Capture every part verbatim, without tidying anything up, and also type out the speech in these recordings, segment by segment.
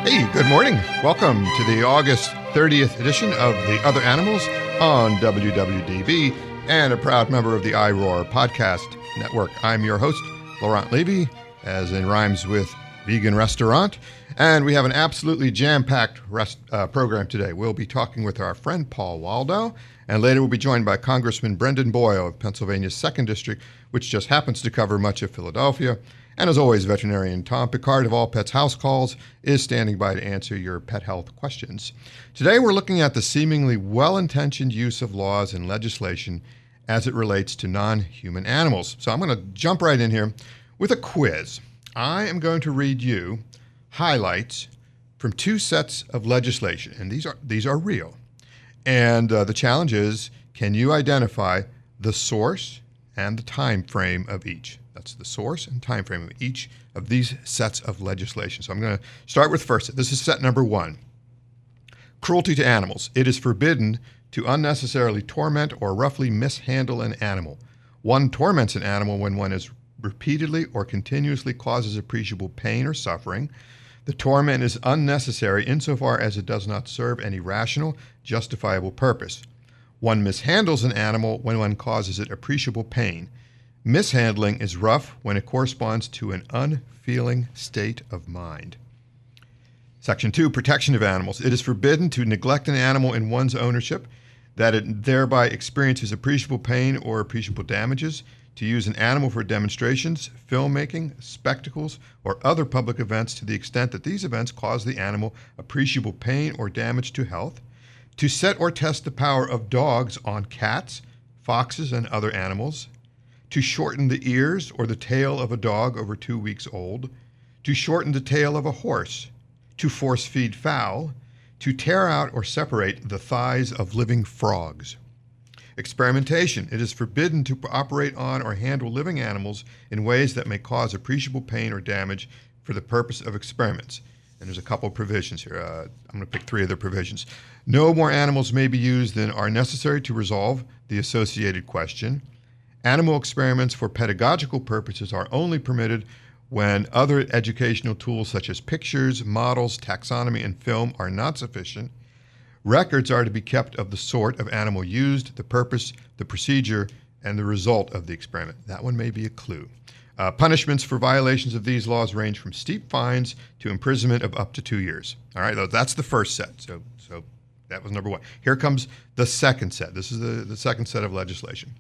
Hey, good morning. Welcome to the August thirtieth edition of The Other Animals on W W D B and a proud member of the I ROAR podcast network. I'm your host, Laurent Levy, as in rhymes with vegan restaurant, and we have an absolutely jam-packed rest, uh, program today. We'll be talking with our friend Paul Waldo, and later we'll be joined by Congressman Brendan Boyle of Pennsylvania's second District, which just happens to cover much of Philadelphia. And as always, veterinarian Tom Picard of All Pets House Calls is standing by to answer your pet health questions. Today we're looking at the seemingly well-intentioned use of laws and legislation as it relates to non-human animals. So I'm going to jump right in here with a quiz. I am going to read you highlights from two sets of legislation, and these are these are real. And uh, the challenge is, can you identify the source and the time frame of each? That's the source and time frame of each of these sets of legislation. So I'm going to start with first. This is set number one. Cruelty to animals. It is forbidden to unnecessarily torment or roughly mishandle an animal. One torments an animal when one is repeatedly or continuously causes appreciable pain or suffering. The torment is unnecessary insofar as it does not serve any rational, justifiable purpose. One mishandles an animal when one causes it appreciable pain. Mishandling is rough when it corresponds to an unfeeling state of mind. Section two, protection of animals. It is forbidden to neglect an animal in one's ownership, that it thereby experiences appreciable pain or appreciable damages, to use an animal for demonstrations, filmmaking, spectacles, or other public events to the extent that these events cause the animal appreciable pain or damage to health, to set or test the power of dogs on cats, foxes, and other animals, to shorten the ears or the tail of a dog over two weeks old, to shorten the tail of a horse, to force feed fowl, to tear out or separate the thighs of living frogs. Experimentation. It is forbidden to operate on or handle living animals in ways that may cause appreciable pain or damage for the purpose of experiments. And there's a couple of provisions here. Uh, I'm going to pick three of the provisions. No more animals may be used than are necessary to resolve the associated question. Animal experiments for pedagogical purposes are only permitted when other educational tools such as pictures, models, taxonomy, and film are not sufficient. Records are to be kept of the sort of animal used, the purpose, the procedure, and the result of the experiment. That one may be a clue. Uh, punishments for violations of these laws range from steep fines to imprisonment of up to two years. All right, that's the first set. So, so that was number one. Here comes the second set. This is the, the second set of legislation.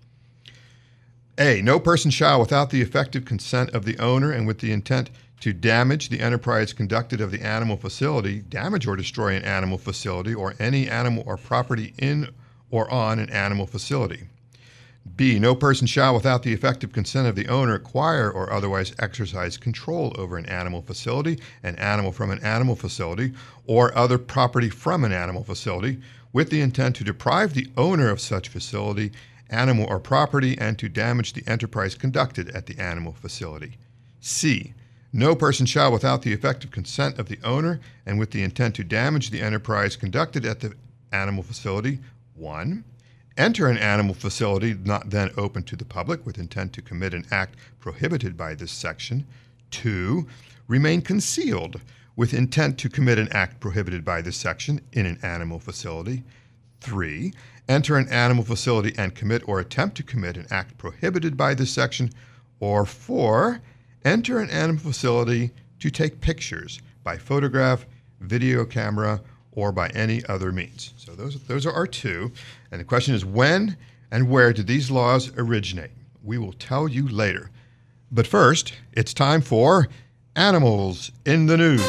A, no person shall, without the effective consent of the owner and with the intent to damage the enterprise conducted of the animal facility, damage or destroy an animal facility or any animal or property in or on an animal facility. B, no person shall, without the effective consent of the owner, acquire or otherwise exercise control over an animal facility, an animal from an animal facility, or other property from an animal facility, with the intent to deprive the owner of such facility, animal or property, and to damage the enterprise conducted at the animal facility. C, no person shall, without the effective consent of the owner and with the intent to damage the enterprise conducted at the animal facility, one, enter an animal facility not then open to the public with intent to commit an act prohibited by this section. Two, remain concealed with intent to commit an act prohibited by this section in an animal facility. Three, enter an animal facility and commit or attempt to commit an act prohibited by this section. Or four, enter an animal facility to take pictures by photograph, video camera, or by any other means. So those, those are our two. And the question is, when and where did these laws originate? We will tell you later. But first, it's time for Animals in the News.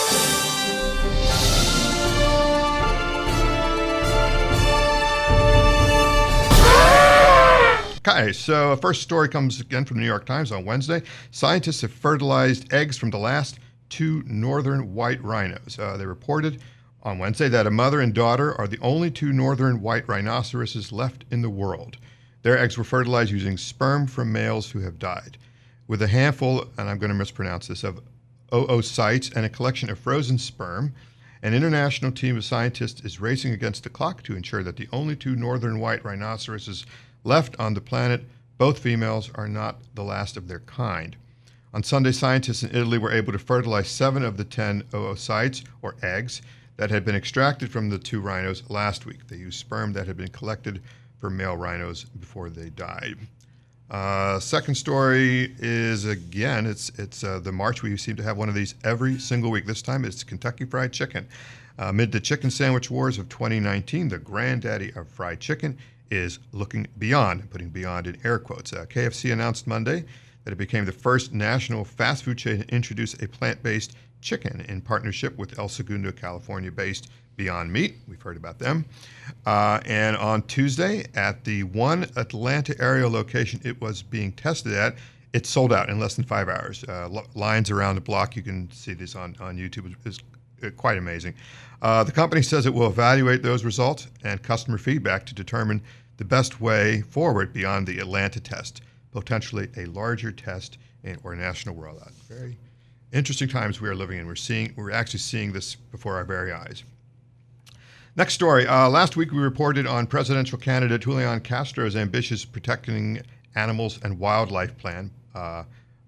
Okay, so first story comes again from the New York Times on Wednesday. Scientists have fertilized eggs from the last two northern white rhinos. Uh, they reported on Wednesday that a mother and daughter are the only two northern white rhinoceroses left in the world. Their eggs were fertilized using sperm from males who have died. With a handful, and I'm going to mispronounce this, of oocytes and a collection of frozen sperm, an international team of scientists is racing against the clock to ensure that the only two northern white rhinoceroses left on the planet, both females, are not the last of their kind. On Sunday, scientists in Italy were able to fertilize seven of the ten oocytes, or eggs, that had been extracted from the two rhinos last week. They used sperm that had been collected from male rhinos before they died. Uh, second story is, again, it's it's uh, the March. We seem to have one of these every single week. This time it's Kentucky Fried Chicken. Uh, amid the chicken sandwich wars of twenty nineteen, the granddaddy of fried chicken is looking beyond, putting beyond in air quotes. Uh, K F C announced Monday that it became the first national fast food chain to introduce a plant-based chicken in partnership with El Segundo, California-based Beyond Meat. We've heard about them. Uh, and on Tuesday, at the one Atlanta area location it was being tested at, it sold out in less than five hours. Uh, l- lines around the block. You can see this on, on YouTube. It's quite amazing. Uh, the company says it will evaluate those results and customer feedback to determine the best way forward beyond the Atlanta test, potentially a larger test in, or national rollout. Very interesting times we are living in. We're seeing, we're actually seeing this before our very eyes. Next story. Uh, last week we reported on presidential candidate Julian Castro's ambitious Protecting Animals and Wildlife Plan, uh,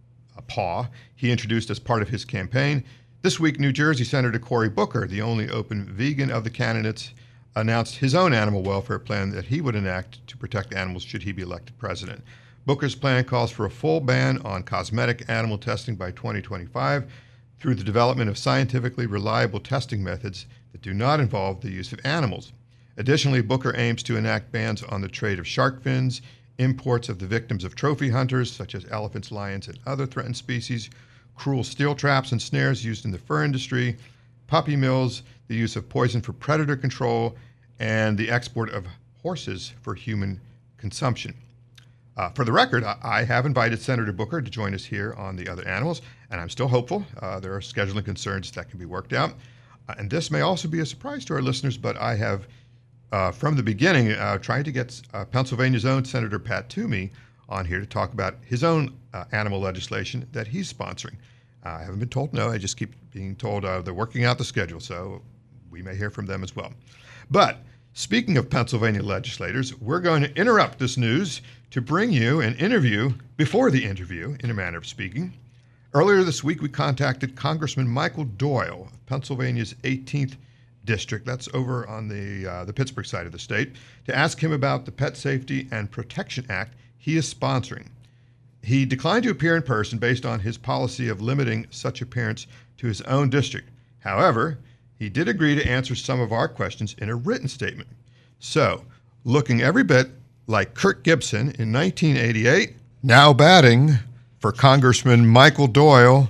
P A W, he introduced as part of his campaign. This week, New Jersey Senator Cory Booker, the only open vegan of the candidates, announced his own animal welfare plan that he would enact to protect animals should he be elected president. Booker's plan calls for a full ban on cosmetic animal testing by twenty twenty-five through the development of scientifically reliable testing methods that do not involve the use of animals. Additionally, Booker aims to enact bans on the trade of shark fins, imports of the victims of trophy hunters, such as elephants, lions, and other threatened species, cruel steel traps and snares used in the fur industry, puppy mills, the use of poison for predator control, and the export of horses for human consumption. Uh, for the record, I, I have invited Senator Booker to join us here on The Other Animals, and I'm still hopeful. Uh, there are scheduling concerns that can be worked out. Uh, and this may also be a surprise to our listeners, but I have, uh, from the beginning, uh, tried to get uh, Pennsylvania's own Senator Pat Toomey on here to talk about his own uh, animal legislation that he's sponsoring. Uh, I haven't been told no. I just keep being told uh, they're working out the schedule, so we may hear from them as well. But speaking of Pennsylvania legislators, we're going to interrupt this news to bring you an interview before the interview, in a manner of speaking. Earlier this week, we contacted Congressman Michael Doyle of Pennsylvania's eighteenth District, that's over on the uh, the Pittsburgh side of the state, to ask him about the Pet Safety and Protection Act he is sponsoring. He declined to appear in person based on his policy of limiting such appearance to his own district. However, he did agree to answer some of our questions in a written statement. So, looking every bit like Kirk Gibson in nineteen eighty-eight, now batting for Congressman Michael Doyle,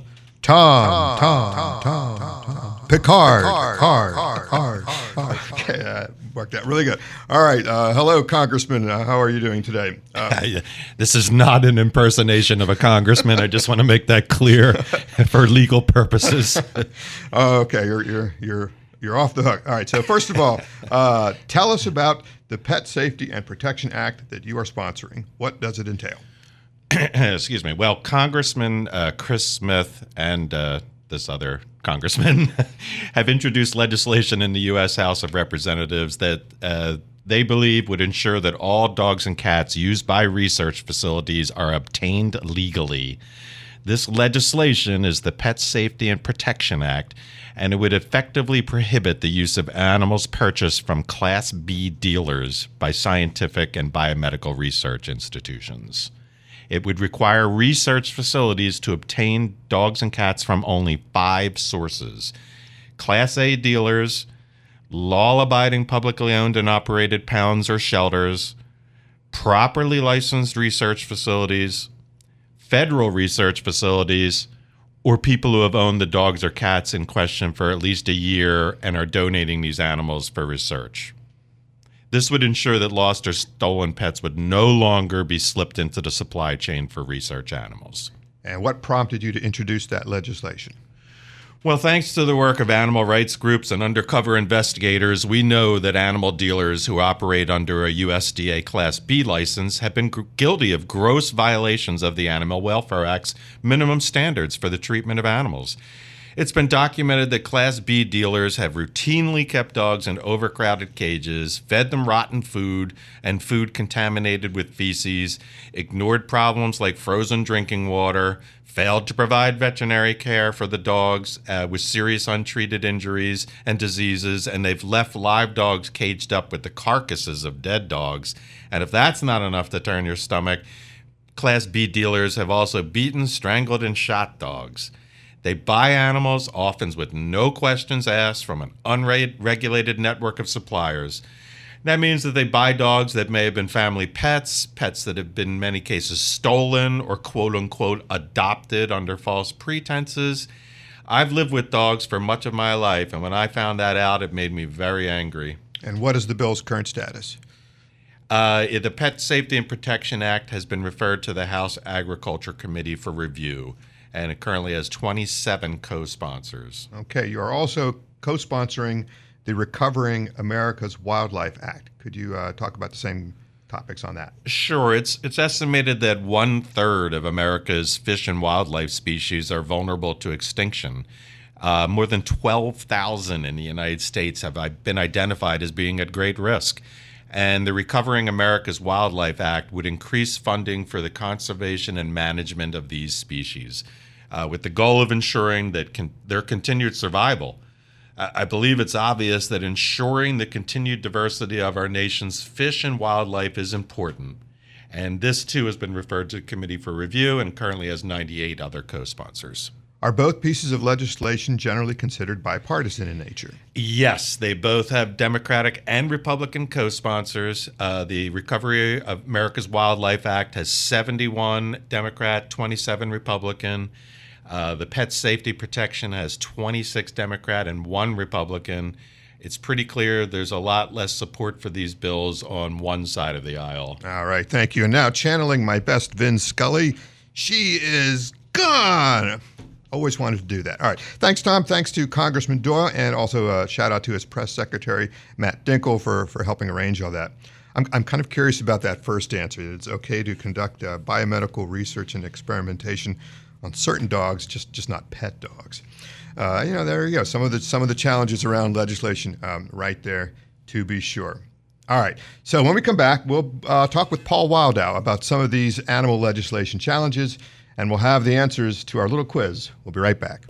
Tom, Tom, Tom, Tom, Tom, Tom. Picard, Picard, Picard, Picard. Okay, that worked out really good. All right, uh, hello, Congressman. Uh, how are you doing today? Uh, this is not an impersonation of a congressman. I just want to make that clear for legal purposes. Oh, okay, you're you're you're you're off the hook. All right. So first of all, uh, tell us about the Pet Safety and Protection Act that you are sponsoring. What does it entail? Excuse me. Well, Congressman uh, Chris Smith and uh, this other congressman have introduced legislation in the U S House of Representatives that uh, they believe would ensure that all dogs and cats used by research facilities are obtained legally. This legislation is the Pet Safety and Protection Act, and it would effectively prohibit the use of animals purchased from Class B dealers by scientific and biomedical research institutions. It would require research facilities to obtain dogs and cats from only five sources: Class A dealers, law-abiding publicly owned and operated pounds or shelters, properly licensed research facilities, federal research facilities, or people who have owned the dogs or cats in question for at least a year and are donating these animals for research. This would ensure that lost or stolen pets would no longer be slipped into the supply chain for research animals. And what prompted you to introduce that legislation? Well, thanks to the work of animal rights groups and undercover investigators, we know that animal dealers who operate under a U S D A Class B license have been guilty of gross violations of the Animal Welfare Act's minimum standards for the treatment of animals. It's been documented that Class B dealers have routinely kept dogs in overcrowded cages, fed them rotten food and food contaminated with feces, ignored problems like frozen drinking water, failed to provide veterinary care for the dogs uh, with serious untreated injuries and diseases, and they've left live dogs caged up with the carcasses of dead dogs. And if that's not enough to turn your stomach, Class B dealers have also beaten, strangled, and shot dogs. They buy animals, often with no questions asked, from an unregulated network of suppliers. That means that they buy dogs that may have been family pets, pets that have been in many cases stolen or quote-unquote adopted under false pretenses. I've lived with dogs for much of my life, and when I found that out, it made me very angry. And what is the bill's current status? Uh, the Pet Safety and Protection Act has been referred to the House Agriculture Committee for review, and it currently has twenty-seven co-sponsors. Okay, you are also co-sponsoring the Recovering America's Wildlife Act. Could you uh, talk about the same topics on that? Sure. It's it's estimated that one third of America's fish and wildlife species are vulnerable to extinction. Uh, more than twelve thousand in the United States have been identified as being at great risk. And the Recovering America's Wildlife Act would increase funding for the conservation and management of these species, uh, with the goal of ensuring that con- their continued survival. I believe it's obvious that ensuring the continued diversity of our nation's fish and wildlife is important. And this, too, has been referred to committee for review and currently has ninety-eight other co-sponsors. Are both pieces of legislation generally considered bipartisan in nature? Yes, they both have Democratic and Republican co-sponsors. Uh, the Recovery of America's Wildlife Act has seventy-one Democrat, twenty-seven Republican. Uh, the Pet Safety Protection has twenty-six Democrat and one Republican. It's pretty clear there's a lot less support for these bills on one side of the aisle. All right, thank you. And now, channeling my best Vin Scully, she is gone. Always wanted to do that. All right. Thanks, Tom. Thanks to Congressman Doyle, and also a shout out to his press secretary, Matt Dinkle, for, for helping arrange all that. I'm, I'm kind of curious about that first answer. It's okay to conduct uh, biomedical research and experimentation on certain dogs, just just not pet dogs. Uh, you know, there you go. Some of the some of the challenges around legislation, um, right there, to be sure. All right. So when we come back, we'll uh, talk with Paul Wildow about some of these animal legislation challenges, and we'll have the answers to our little quiz. We'll be right back.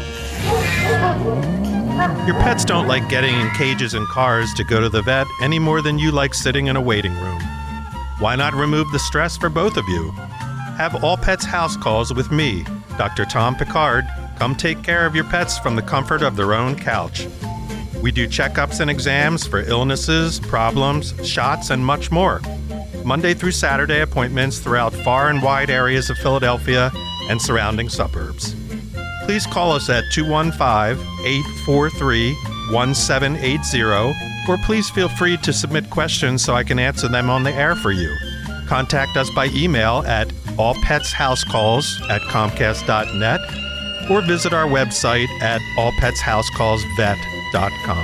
Your pets don't like getting in cages and cars to go to the vet any more than you like sitting in a waiting room. Why not remove the stress for both of you? Have All Pets House Calls with me, Doctor Tom Picard. Come take care of your pets from the comfort of their own couch. We do checkups and exams for illnesses, problems, shots, and much more. Monday through Saturday appointments throughout far and wide areas of Philadelphia and surrounding suburbs. Please call us at two one five, eight four three, one seven eight zero, or please feel free to submit questions so I can answer them on the air for you. Contact us by email at allpetshousecalls at comcast dot net or visit our website at all pets house calls vet dot com.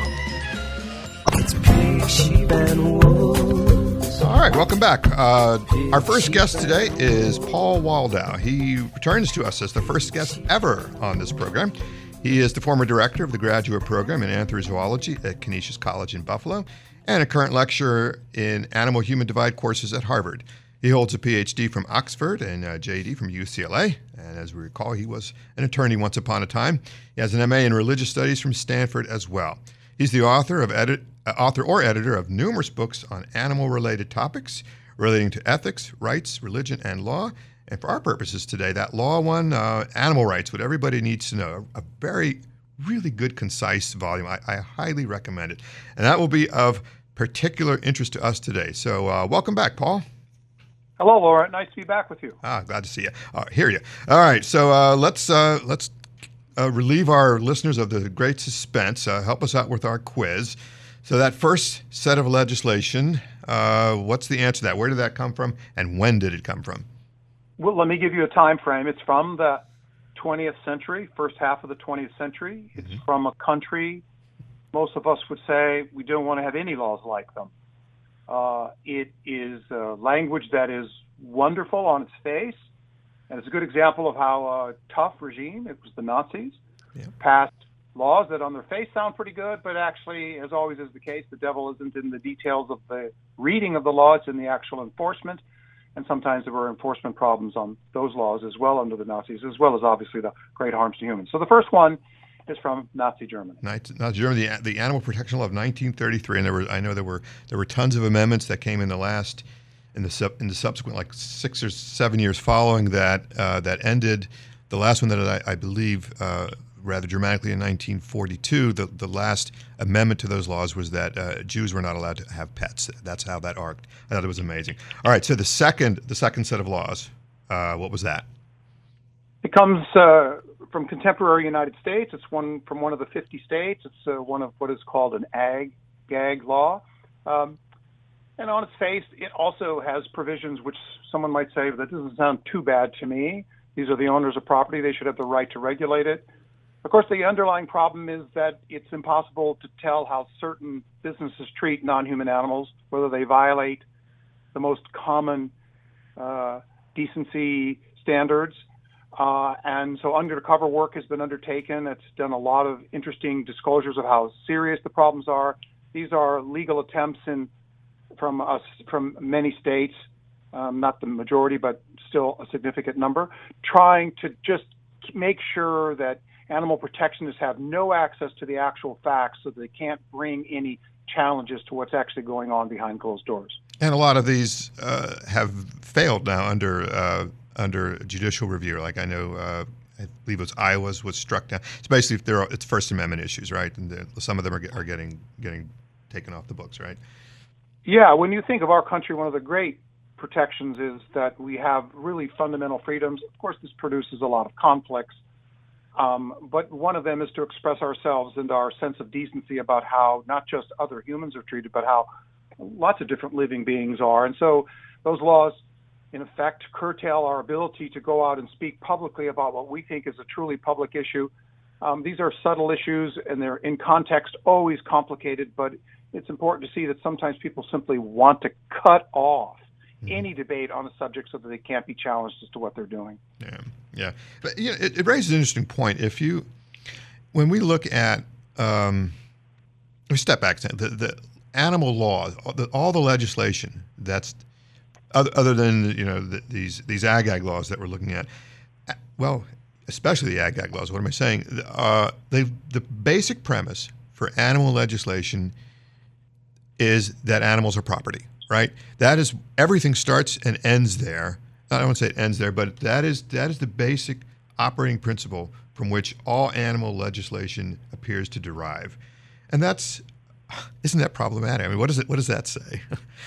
All right, welcome back. Uh, our first guest today is Paul Wildow. He returns to us as the first guest ever on this program. He is the former director of the graduate program in anthrozoology at Canisius College in Buffalo and a current lecturer in animal-human divide courses at Harvard. He holds a P H D from Oxford and a J D from U C L A. And as we recall, he was an attorney once upon a time. He has an M A in religious studies from Stanford as well. He's the author of edit, uh, author or editor of numerous books on animal-related topics relating to ethics, rights, religion, and law. And for our purposes today, that law one, uh, Animal Rights, what everybody needs to know, a very, really good, concise volume. I, I highly recommend it. And that will be of particular interest to us today. So uh, welcome back, Paul. Hello, Laura. Nice to be back with you. Ah, glad to see you. Uh, hear you. All right, so uh, let's uh, let's uh, relieve our listeners of the great suspense. Uh, help us out with our quiz. So that first set of legislation, uh, what's the answer to that? Where did that come from, and when did it come from? Well, let me give you a time frame. It's from the twentieth century, first half of the twentieth century. It's mm-hmm. from a country most of us would say we don't want to have any laws like them. Uh, it is a language that is wonderful on its face, and it's a good example of how a tough regime, it was the Nazis, yeah. passed laws that on their face sound pretty good, but actually, as always is the case, the devil isn't in the details of the reading of the law, it's in the actual enforcement. and sometimes there were enforcement problems on those laws as well under the Nazis, as well as obviously the great harms to humans. So the first one is from Nazi Germany. Nazi Germany, the, the Animal Protection Law of nineteen thirty-three, and there were I know there were there were tons of amendments that came in the last in the sub, in the subsequent like six or seven years following that uh, that ended. The last one that I, I believe uh, rather dramatically in nineteen forty-two, the the last amendment to those laws was that uh, Jews were not allowed to have pets. That's how that arced. I thought it was amazing. All right, so the second the second set of laws, uh, what was that? It comes uh, from contemporary United States. It's one from one of the fifty states. It's uh, one of what is called an ag gag law. Um, and on its face, it also has provisions which someone might say, that doesn't sound too bad to me. These are the owners of property. They should have the right to regulate it. Of course, the underlying problem is that it's impossible to tell how certain businesses treat non-human animals, whether they violate the most common uh, decency standards. Uh, and so undercover work has been undertaken. It's done a lot of interesting disclosures of how serious the problems are. These are legal attempts in from us from many states, um, not the majority, but still a significant number, trying to just make sure that animal protectionists have no access to the actual facts so that they can't bring any challenges to what's actually going on behind closed doors. And a lot of these uh, have failed now under uh, under judicial review. Like I know, uh, I believe it was Iowa's was struck down. It's basically there are, it's First Amendment issues, right? And the, some of them are, get, are getting getting taken off the books, right? Yeah, when you think of our country, one of the great protections is that we have really fundamental freedoms. Of course, this produces a lot of conflicts, um, but one of them is to express ourselves and our sense of decency about how not just other humans are treated, but how lots of different living beings are. And so those laws, in effect, curtail our ability to go out and speak publicly about what we think is a truly public issue. Um, these are subtle issues, and they're in context always complicated, but it's important to see that sometimes people simply want to cut off mm-hmm. any debate on a subject so that they can't be challenged as to what they're doing. Yeah, yeah. But you know, it, it raises an interesting point. If you, when we look at, um, we step back, the, the animal law, all the, all the legislation that's other, other than you know the, these these ag-ag laws that we're looking at, well, especially the ag-ag laws. What am I saying? Uh, they the basic premise for animal legislation is that animals are property, right? That is, everything starts and ends there. I don't want to say it ends there, but that is that is the basic operating principle from which all animal legislation appears to derive. And that's, isn't that problematic? I mean, what does it, what does that say?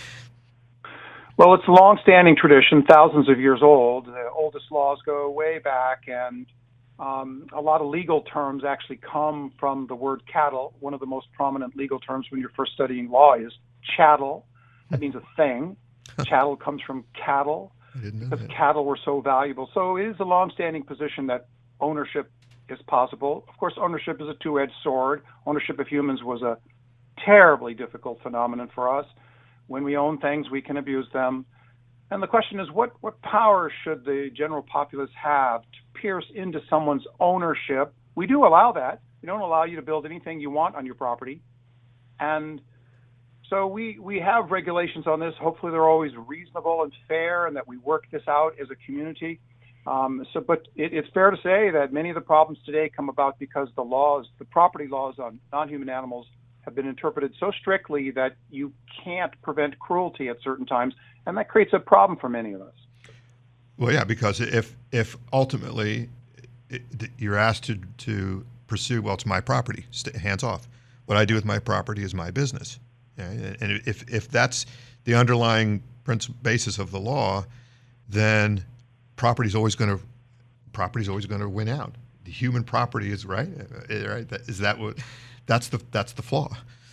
Well, it's a long-standing tradition, thousands of years old. The oldest laws go way back, and Um, a lot of legal terms actually come from the word cattle. One of the most prominent legal terms when you're first studying law is chattel. That means a thing. Chattel comes from cattle because that. cattle were so valuable. So it is a long-standing position that ownership is possible. Of course, ownership is a two-edged sword. Ownership of humans was a terribly difficult phenomenon for us. When we own things, we can abuse them. And the question is, what, what power should the general populace have to pierce into someone's ownership? We do allow that. We don't allow you to build anything you want on your property. And so we, we have regulations on this. Hopefully they're always reasonable and fair, and that we work this out as a community. Um, so, but it, it's fair to say that many of the problems today come about because the laws, the property laws on non-human animals have been interpreted so strictly that you can't prevent cruelty at certain times, and that creates a problem for many of us. Well, yeah, because if if ultimately it, you're asked to, to pursue, well, it's my property, hands off. What I do with my property is my business. Yeah? And if if that's the underlying principle, basis of the law, then property is always going to property is always going to win out. The human property is right, right. Is that what? That's the that's the flaw.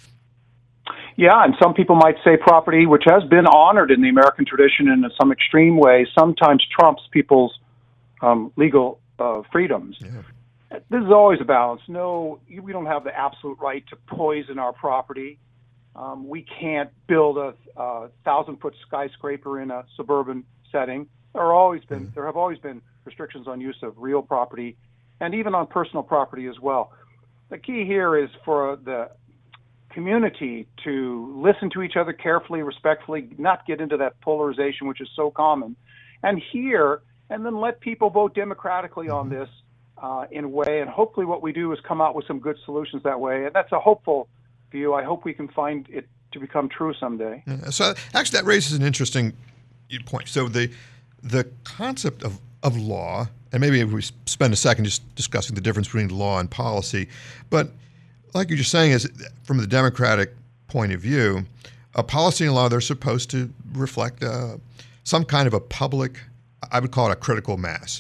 Yeah, and some people might say property, which has been honored in the American tradition in some extreme way, sometimes trumps people's um, legal uh, freedoms. Yeah. This is always a balance. No, we don't have the absolute right to poison our property. Um, we can't build a, a thousand-foot skyscraper in a suburban setting. There are always been mm-hmm. there have always been restrictions on use of real property, and even on personal property as well. The key here is for the community to listen to each other carefully, respectfully, not get into that polarization, which is so common, and hear, and then let people vote democratically on this uh, in a way. And hopefully what we do is come out with some good solutions that way. And that's a hopeful view. I hope we can find it to become true someday. Yeah, so actually that raises an interesting point. So the the concept of, of law, and maybe if we spend a second just discussing the difference between law and policy, but like you're just saying, is from the democratic point of view, a policy and law, they're supposed to reflect uh, some kind of a public, I would call it a critical mass.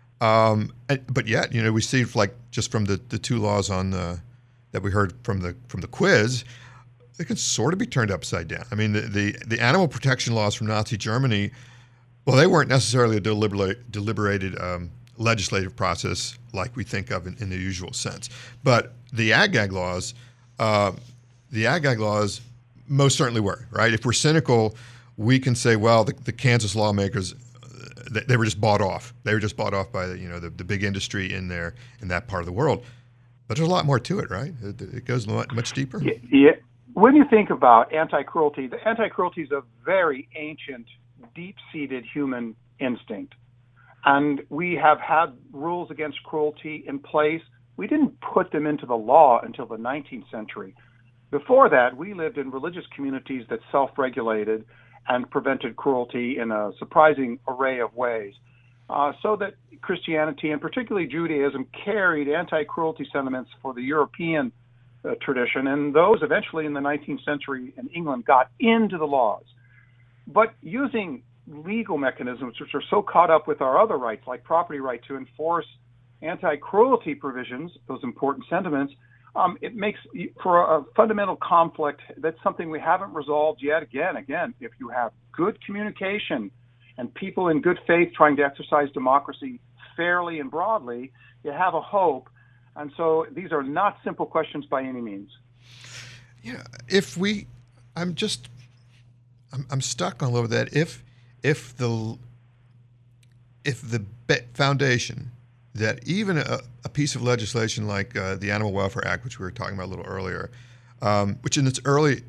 Um, and, but yet, you know, we see like just from the, the two laws on the, that we heard from the from the quiz, it can sort of be turned upside down. I mean, the, the, the animal protection laws from Nazi Germany, well, they weren't necessarily a deliberate, deliberated um, legislative process like we think of in, in the usual sense. But the ag-gag laws, uh, the ag-gag laws most certainly were, right? If we're cynical, we can say, well, the, the Kansas lawmakers, they, they were just bought off. They were just bought off by the, you know the, the big industry in there in that part of the world. But there's a lot more to it, right? It, it goes much deeper. Yeah, yeah. When you think about anti-cruelty, the anti-cruelty is a very ancient, deep-seated human instinct. And we have had rules against cruelty in place. We didn't put them into the law until the nineteenth century. Before that, we lived in religious communities that self-regulated and prevented cruelty in a surprising array of ways. Uh, so that Christianity, and particularly Judaism, carried anti-cruelty sentiments for the European uh, tradition, and those eventually in the nineteenth century in England got into the laws. But using legal mechanisms which are so caught up with our other rights, like property right, to enforce anti-cruelty provisions, those important sentiments, um, it makes for a fundamental conflict. That's something we haven't resolved yet. Again, again, if you have good communication and people in good faith trying to exercise democracy fairly and broadly, you have a hope. And so these are not simple questions by any means. Yeah, if we, I'm just, I'm, I'm stuck all over that. If, if the, if the foundation that even a, a piece of legislation like uh, the Animal Welfare Act, which we were talking about a little earlier, um, which in its early,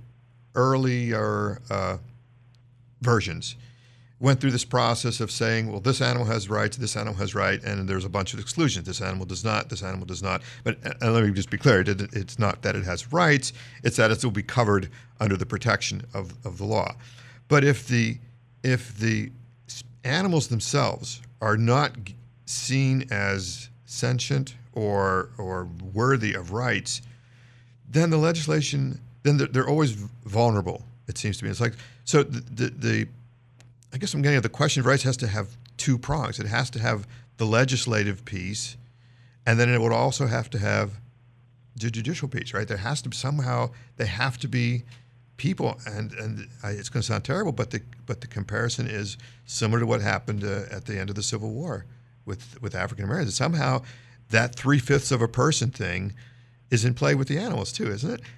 earlier uh, versions, went through this process of saying, well, this animal has rights, this animal has right, and there's a bunch of exclusions. This animal does not, this animal does not. But and let me just be clear, it, it's not that it has rights, it's that it will be covered under the protection of, of the law. But if the if the animals themselves are not seen as sentient or or worthy of rights, then the legislation, then they're, they're always vulnerable, it seems to me. It's like, so the, the, the I guess I'm getting at the question of rights has to have two prongs. It has to have the legislative piece, and then it would also have to have the judicial piece, right? There has to be somehow, they have to be people, and, and I, it's going to sound terrible, but the but the comparison is similar to what happened uh, at the end of the Civil War with, with African Americans. Somehow that three-fifths of a person thing is in play with the animals too, isn't it?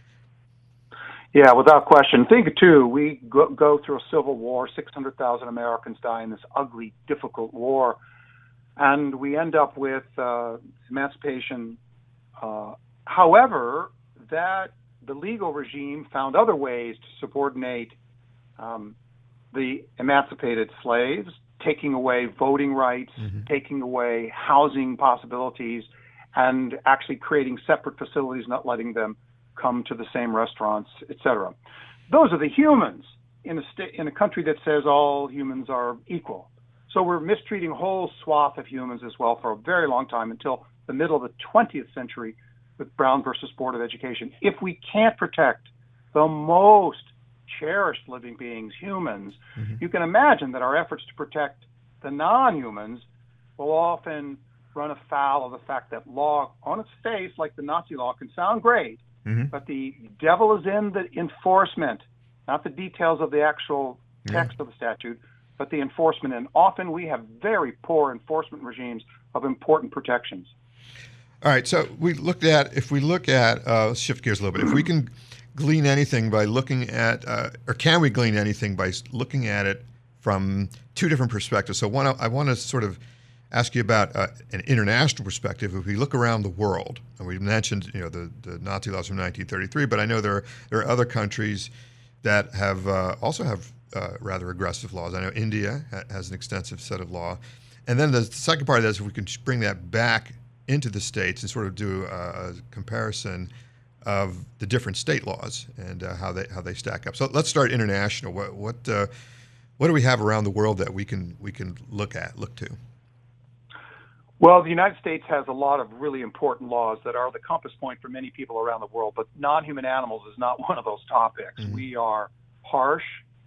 Yeah, without question. Think, too, we go, go through a civil war, six hundred thousand Americans die in this ugly, difficult war, and we end up with uh, emancipation. Uh, however, that the legal regime found other ways to subordinate um, the emancipated slaves, taking away voting rights, mm-hmm. taking away housing possibilities, and actually creating separate facilities, not letting them come to the same restaurants, et cetera. Those are the humans in a sta- in a country that says all humans are equal. So we're mistreating a whole swath of humans as well for a very long time, until the middle of the twentieth century with Brown versus Board of Education. If we can't protect the most cherished living beings, humans, mm-hmm. you can imagine that our efforts to protect the non-humans will often run afoul of the fact that law on its face, like the Nazi law, can sound great, mm-hmm. but the devil is in the enforcement, not the details of the actual text yeah. of the statute, but the enforcement. And often we have very poor enforcement regimes of important protections. All right, so we looked at, if we look at, uh, let's shift gears a little bit. If we can glean anything by looking at, uh, or can we glean anything by looking at it from two different perspectives? So one, I want to sort of ask you about uh, an international perspective. If we look around the world, and we mentioned, you know, the, the Nazi laws from nineteen thirty-three, but I know there are, there are other countries that have uh, also have uh, rather aggressive laws. I know India ha- has an extensive set of law. And then the second part of that is if we can bring that back into the states and sort of do a, a comparison of the different state laws and uh, how they how they stack up. So let's start international. What what uh, what do we have around the world that we can we can look at look to? Well, the United States has a lot of really important laws that are the compass point for many people around the world, but non-human animals is not one of those topics. Mm-hmm. We are harsh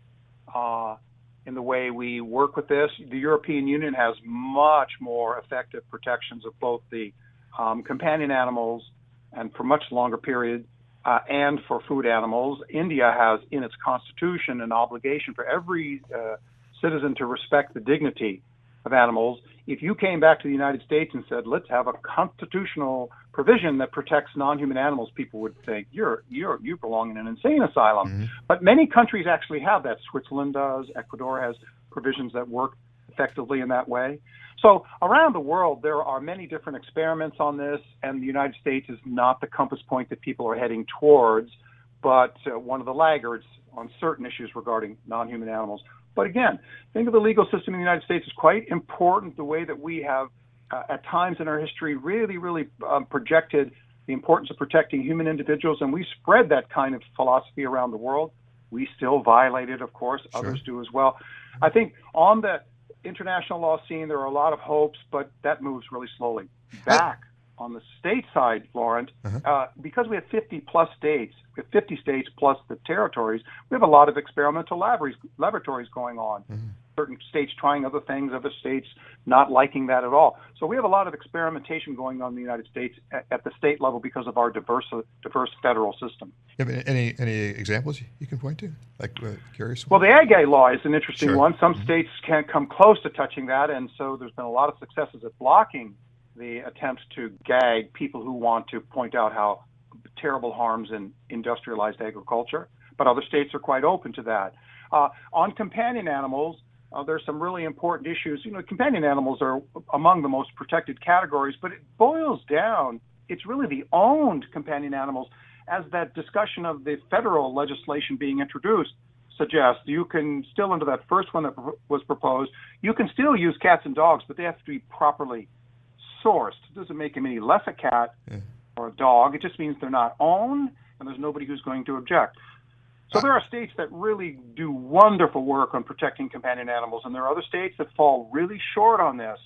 uh, in the way we work with this. The European Union has much more effective protections of both the um, companion animals and for much longer period, uh, and for food animals. India has in its constitution an obligation for every uh, citizen to respect the dignity of animals. If you came back to the United States and said, let's have a constitutional provision that protects non-human animals, people would think, you're, you're, you belong in an insane asylum. Mm-hmm. But many countries actually have that. Switzerland does. Ecuador has provisions that work effectively in that way. So around the world, there are many different experiments on this, and the United States is not the compass point that people are heading towards, but uh, one of the laggards on certain issues regarding non-human animals. But again, think of the legal system in the United States as quite important, the way that we have, uh, at times in our history, really, really um, projected the importance of protecting human individuals, and we spread that kind of philosophy around the world. We still violate it, of course. Sure. Others do as well. I think on the international law scene, there are a lot of hopes, but that moves really slowly. Back on the state side, Laurent, uh-huh. uh, because we have fifty plus states, we have fifty states plus the territories, we have a lot of experimental laboratories, laboratories going on. Mm-hmm. Certain states trying other things, other states not liking that at all. So we have a lot of experimentation going on in the United States at, at the state level because of our diverse, diverse federal system. You have any any examples you can point to? Like, uh, curious. Well, the ag law is an interesting sure. one. Some mm-hmm. states can't come close to touching that, and so there's been a lot of successes at blocking the attempts to gag people who want to point out how terrible harms in industrialized agriculture. But other states are quite open to that. Uh, on companion animals, uh, there's some really important issues. You know, companion animals are among the most protected categories, but it boils down, it's really the owned companion animals, as that discussion of the federal legislation being introduced suggests. You can still, under that first one that was proposed, you can still use cats and dogs, but they have to be properly sourced. It doesn't make them any less a cat yeah. or a dog. It just means they're not owned, and there's nobody who's going to object. So there are states that really do wonderful work on protecting companion animals, and there are other states that fall really short on this.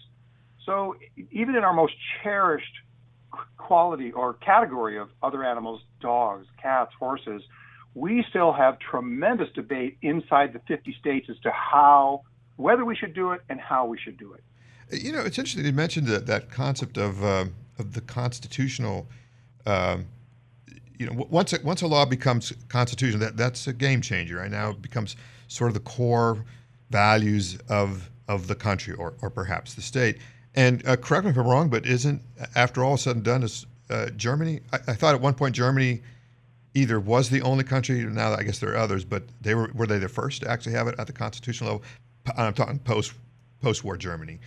So even in our most cherished quality or category of other animals, dogs, cats, horses, we still have tremendous debate inside the fifty states as to how, whether we should do it and how we should do it. You know, it's interesting you mentioned that, that concept of uh, of the constitutional. Um, you know, once a, once a law becomes constitutional, that that's a game changer. Right now, it becomes sort of the core values of of the country, or or perhaps the state. And uh, correct me if I'm wrong, but isn't, after all said and done, is uh, Germany? I, I thought at one point Germany either was the only country. Now I guess there are others, but they were were they the first to actually have it at the constitutional level? I'm talking post post war Germany.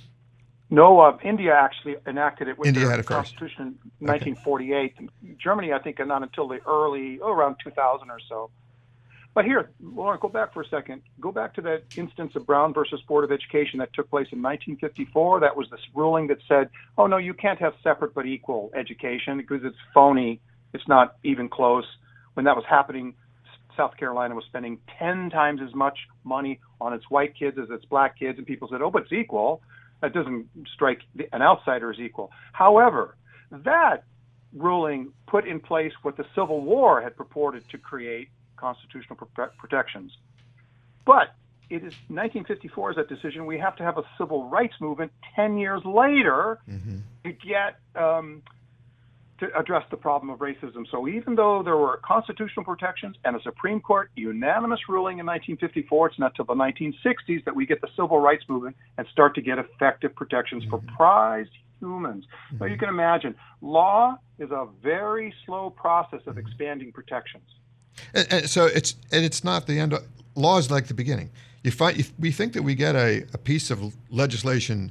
No, uh, India actually enacted it with India their had it first. constitution in nineteen forty-eight. Okay. Germany, I think, not until the early, oh, around two thousand or so. But here, Lauren, go back for a second. Go back to that instance of Brown versus Board of Education that took place in nineteen fifty-four. That was this ruling that said, oh, no, you can't have separate but equal education because it's phony. It's not even close. When that was happening, South Carolina was spending ten times as much money on its white kids as its black kids, and people said, oh, but it's equal. That doesn't strike an outsider as equal. However, that ruling put in place what the Civil War had purported to create, constitutional pro- protections. But it is nineteen fifty-four is that decision. We have to have a civil rights movement ten years later mm-hmm. to get um, to address the problem of racism. So even though there were constitutional protections and a Supreme Court unanimous ruling in nineteen fifty-four, it's not till the nineteen sixties that we get the civil rights movement and start to get effective protections mm-hmm. for prized humans. Mm-hmm. So you can imagine, law is a very slow process of expanding protections. And, and so it's and it's not the end. Of, law is like the beginning. You find you, we think that we get a, a piece of legislation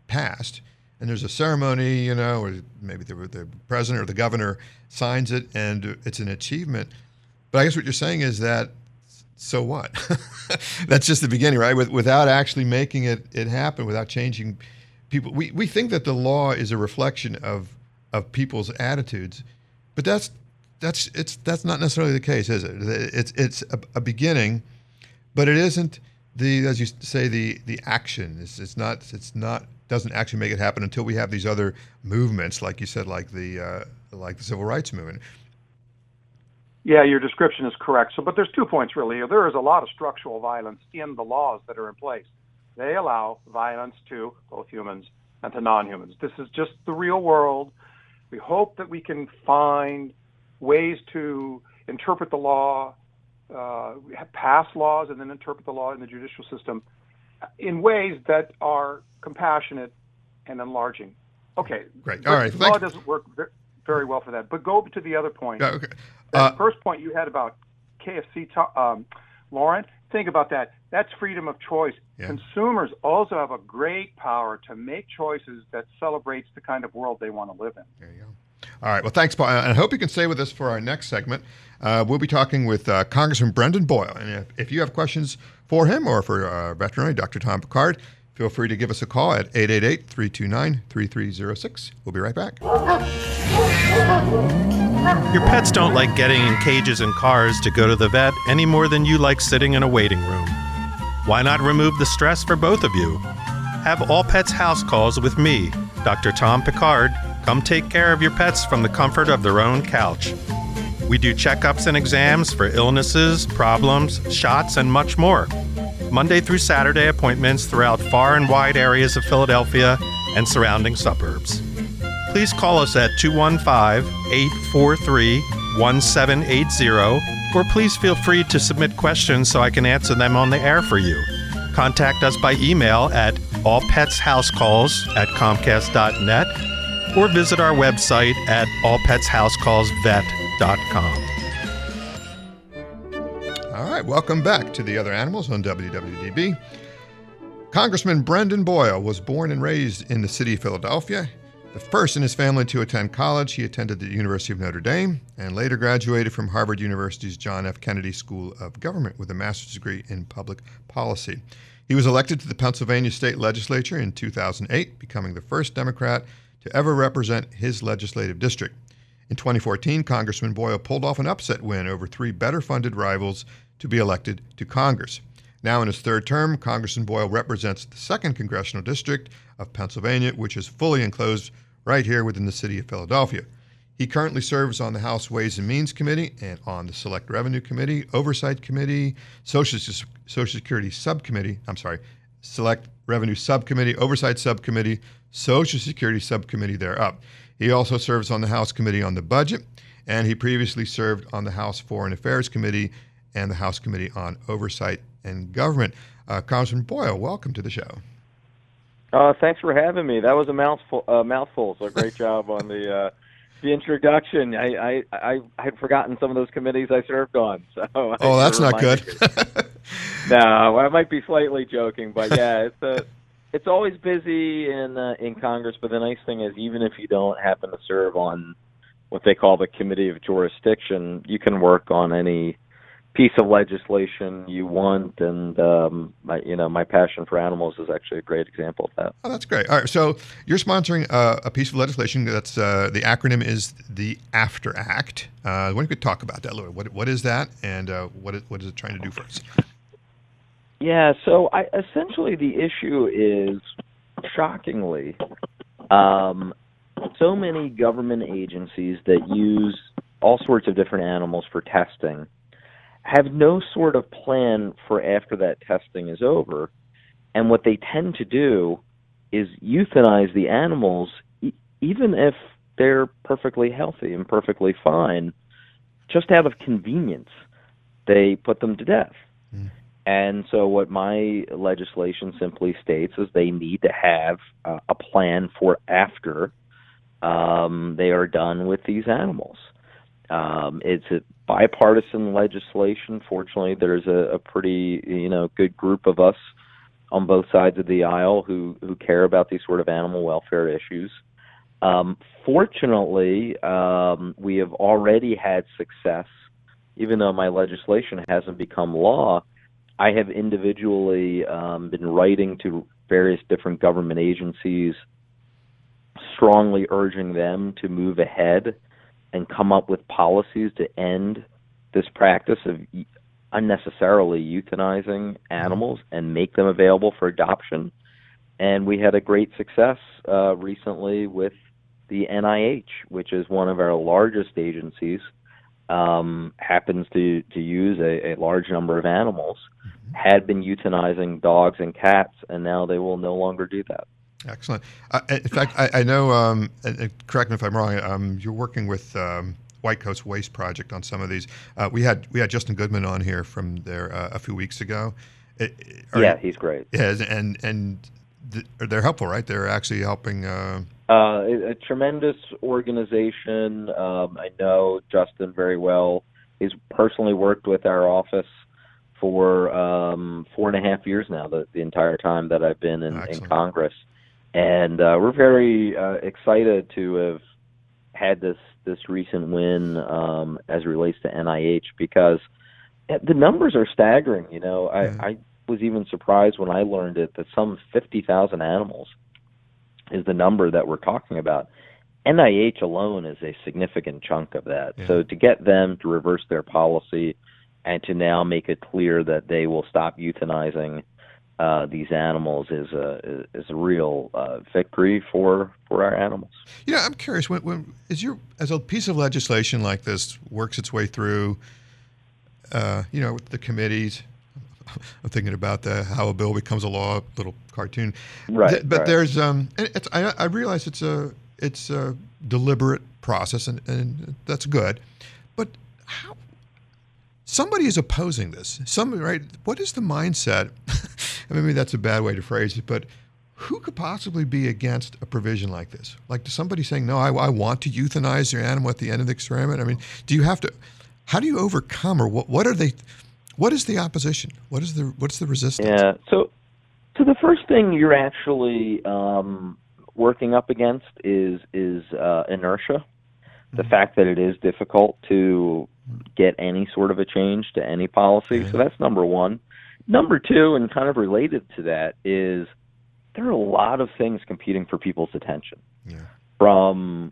passed, and there's a ceremony, you know, or maybe the, the president or the governor signs it, and it's an achievement. But I guess what you're saying is that, so what? That's just the beginning, right? With, without actually making it, it happen, without changing people. We, we think that the law is a reflection of of people's attitudes, but that's that's it's that's not necessarily the case, is it? It's it's a, a beginning, but it isn't the, as you say, the the action. It's it's not it's not doesn't actually make it happen until we have these other movements, like you said, like the uh, like the civil rights movement. Yeah, your description is correct. So, but there's two points really. There is a lot of structural violence in the laws that are in place. They allow violence to both humans and to non-humans. This is just the real world. We hope that we can find ways to interpret the law, uh, pass laws, and then interpret the law in the judicial system in ways that are compassionate and enlarging. Okay, great. All right, the law doesn't work very well for that. But go to the other point. Yeah, okay. Uh, that first point you had about K F C, um, Lauren, think about that. That's freedom of choice. Yeah. Consumers also have a great power to make choices that celebrates the kind of world they want to live in. There you go. All right. Well, thanks, Paul. And I hope you can stay with us for our next segment. Uh, we'll be talking with uh, Congressman Brendan Boyle. And if, if you have questions for him or for uh, veterinarian Doctor Tom Pickard, feel free to give us a call at eight eight eight, three two nine, three three zero six. We'll be right back. Your pets don't like getting in cages and cars to go to the vet any more than you like sitting in a waiting room. Why not remove the stress for both of you? Have All Pets house calls with me, Doctor Tom Pickard. Come take care of your pets from the comfort of their own couch. We do checkups and exams for illnesses, problems, shots, and much more. Monday through Saturday appointments throughout far and wide areas of Philadelphia and surrounding suburbs. Please call us at two one five, eight four three, one seven eight zero, or please feel free to submit questions so I can answer them on the air for you. Contact us by email at allpetshousecalls at comcast dot net or visit our website at all pets house calls vet dot com. All right, welcome back to The Other Animals on W W D B. Congressman Brendan Boyle was born and raised in the city of Philadelphia. The first in his family to attend college, he attended the University of Notre Dame and later graduated from Harvard University's John F. Kennedy School of Government with a master's degree in public policy. He was elected to the Pennsylvania State Legislature in two thousand eight, becoming the first Democrat to ever represent his legislative district. In twenty fourteen, Congressman Boyle pulled off an upset win over three better-funded rivals to be elected to Congress. Now in his third term, Congressman Boyle represents the second congressional district of Pennsylvania, which is fully enclosed right here within the city of Philadelphia. He currently serves on the House Ways and Means Committee and on the Select Revenue Committee, Oversight Committee, Social, Social Security Subcommittee, I'm sorry, Select Revenue Subcommittee, Oversight Subcommittee, Social Security Subcommittee thereof. He also serves on the House Committee on the Budget, and he previously served on the House Foreign Affairs Committee and the House Committee on Oversight and Government. Uh, Congressman Boyle, welcome to the show. Uh, thanks for having me. That was a mouthful. Uh, mouthful. So great job on the uh, the introduction. I, I I had forgotten some of those committees I served on. So oh, that's not good. No, I might be slightly joking, but yeah, it's a, it's always busy in uh, in Congress. But the nice thing is, even if you don't happen to serve on what they call the Committee of Jurisdiction, you can work on any piece of legislation you want, and um, my, you know, my passion for animals is actually a great example of that. Oh, that's great. All right, so you're sponsoring uh, a piece of legislation that's uh, the acronym is the AFTER Act. Uh, I wonder if you could talk about that a little bit. What what is that, and uh, what is, what is it trying to do for us? Yeah, so I, essentially the issue is, shockingly, um, so many government agencies that use all sorts of different animals for testing have no sort of plan for after that testing is over. And what they tend to do is euthanize the animals, e- even if they're perfectly healthy and perfectly fine, just out of convenience. They put them to death. Mm. And so what my legislation simply states is they need to have uh, a plan for after um, they are done with these animals. Um, it's a bipartisan legislation. Fortunately, there's a, a pretty, you know, good group of us on both sides of the aisle who, who care about these sort of animal welfare issues. Um, fortunately, um, we have already had success. Even though my legislation hasn't become law, I have individually um, been writing to various different government agencies, strongly urging them to move ahead and come up with policies to end this practice of unnecessarily euthanizing animals and make them available for adoption. And we had a great success uh, recently with the N I H, which is one of our largest agencies, um, happens to, to use a, a large number of animals, mm-hmm. had been euthanizing dogs and cats, and now they will no longer do that. Excellent. Uh, in fact, I, I know, um, and, and correct me if I'm wrong, um, you're working with um, White Coast Waste Project on some of these. Uh, we had we had Justin Goodman on here from there uh, a few weeks ago. It, yeah, he's great. Yeah, and and th- they're helpful, right? They're actually helping. Uh, uh, a, a tremendous organization. Um, I know Justin very well. He's personally worked with our office for um, four and a half years now, the, the entire time that I've been in, in Congress. And uh, we're very uh, excited to have had this, this recent win um, as it relates to N I H, because the numbers are staggering. You know, I, yeah. I was even surprised when I learned it that some fifty thousand animals is the number that we're talking about. N I H alone is a significant chunk of that. Yeah. So to get them to reverse their policy and to now make it clear that they will stop euthanizing Uh, these animals is a is a real uh, victory for, for our animals. You know, I'm curious. When, when is your as a piece of legislation like this works its way through, uh, you know, the committees? I'm thinking about the how a bill becomes a law, little cartoon. Right. Th- but right. there's um, it's I, I realize it's a it's a deliberate process, and, and that's good. But how? Somebody is opposing this. Somebody, right? What is the mindset? Maybe that's a bad way to phrase it, but who could possibly be against a provision like this? Like, to somebody saying, no, I, I want to euthanize your animal at the end of the experiment? I mean, do you have to, how do you overcome, or what, what are they, what is the opposition? What is the, what's the resistance? Yeah, so, so the first thing you're actually um, working up against is, is uh, inertia. The mm-hmm. fact that it is difficult to get any sort of a change to any policy. Yeah. So that's number one. Number two, and kind of related to that, is there are a lot of things competing for people's attention. Yeah. From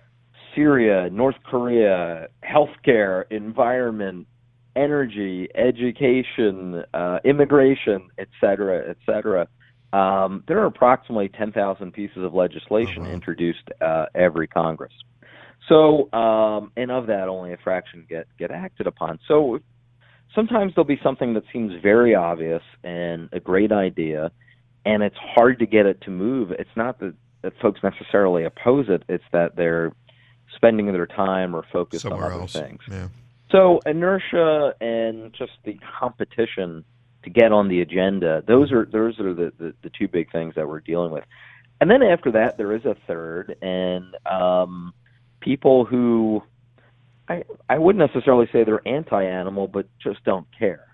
Syria, North Korea, healthcare, environment, energy, education, uh, immigration, et cetera, et cetera. Um, there are approximately ten thousand pieces of legislation oh, wow. introduced uh, every Congress. So, um, and of that, only a fraction get, get acted upon. So sometimes there'll be something that seems very obvious and a great idea, and it's hard to get it to move. It's not that, that folks necessarily oppose it. It's that they're spending their time or focused Somewhere on other else. things. Yeah. So inertia and just the competition to get on the agenda, those are those are the, the, the two big things that we're dealing with. And then after that, there is a third, and um, people who, I, I wouldn't necessarily say they're anti-animal, but just don't care.